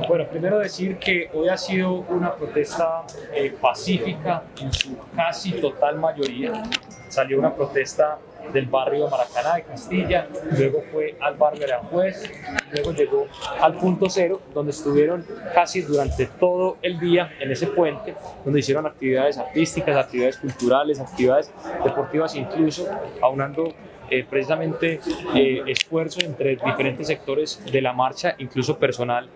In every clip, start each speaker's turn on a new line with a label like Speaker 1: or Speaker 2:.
Speaker 1: Bueno, primero decir que hoy ha sido una protesta pacífica en su casi total mayoría. Salió una protesta del barrio de Maracaná de Castilla, luego fue al barrio de Aranjuez, luego llegó al punto cero, donde estuvieron casi durante todo el día en ese puente, donde hicieron actividades artísticas, actividades culturales, actividades deportivas, incluso aunando precisamente esfuerzos entre diferentes sectores de la marcha, incluso personal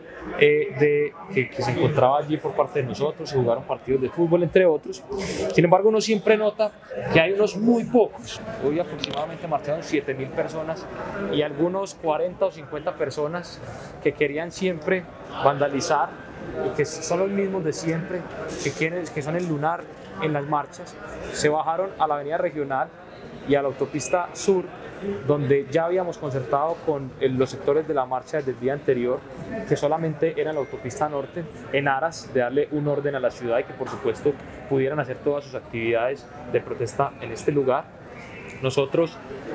Speaker 1: que se encontraba allí por parte de nosotros. Se jugaron partidos de fútbol, entre otros. Sin embargo, uno siempre nota que hay unos muy pocos. Hoy aproximadamente marcharon 7.000 personas y algunos 40 o 50 personas que querían siempre vandalizar, y que son los mismos de siempre, que son el lunar en las marchas. Se bajaron a la avenida regional y a la autopista sur, donde ya habíamos concertado con los sectores de la marcha desde el día anterior, que solamente era la autopista norte, en aras de darle un orden a la ciudad y que por supuesto pudieran hacer todas sus actividades de protesta en este lugar. Nosotros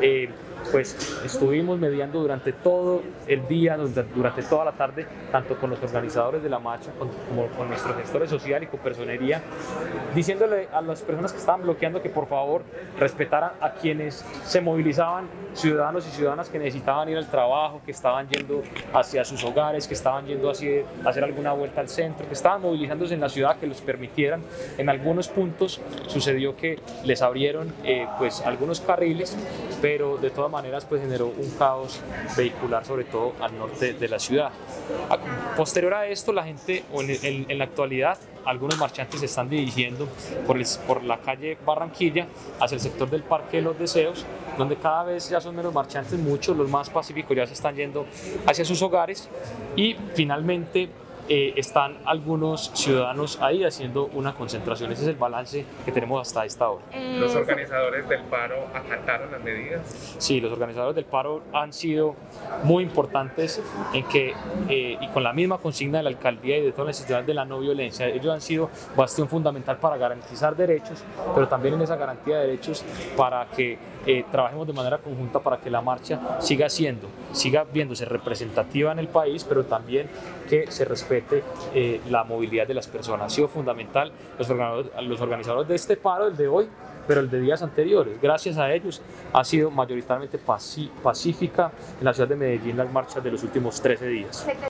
Speaker 1: pues estuvimos mediando durante todo el día, durante toda la tarde, tanto con los organizadores de la marcha como con nuestros gestores social y con personería, diciéndole a las personas que estaban bloqueando que por favor respetaran a quienes se movilizaban, ciudadanos y ciudadanas que necesitaban ir al trabajo, que estaban yendo hacia sus hogares, que estaban yendo a hacer alguna vuelta al centro, que estaban movilizándose en la ciudad, que los permitieran. En algunos puntos sucedió que les abrieron pues algunos carriles, pero de todas maneras pues generó un caos vehicular, sobre todo al norte de la ciudad. Posterior a esto, la gente, en la actualidad, algunos marchantes se están dirigiendo por la calle Barranquilla hacia el sector del Parque de los Deseos, donde cada vez ya son menos marchantes, muchos, los más pacíficos ya se están yendo hacia sus hogares, y finalmente están algunos ciudadanos ahí haciendo una concentración. Ese es el balance que tenemos hasta esta hora.
Speaker 2: ¿Los organizadores del paro acataron las medidas?
Speaker 1: Sí, los organizadores del paro han sido muy importantes en que, y con la misma consigna de la alcaldía y de todas las instituciones de la no violencia, ellos han sido bastión fundamental para garantizar derechos, pero también en esa garantía de derechos para que trabajemos de manera conjunta para que la marcha siga viéndose representativa en el país, pero también que se respete la movilidad de las personas. Ha sido fundamental los organizadores de este paro, el de hoy, pero el de días anteriores. Gracias a ellos ha sido mayoritariamente pacífica en la ciudad de Medellín las marchas de los últimos 13 días.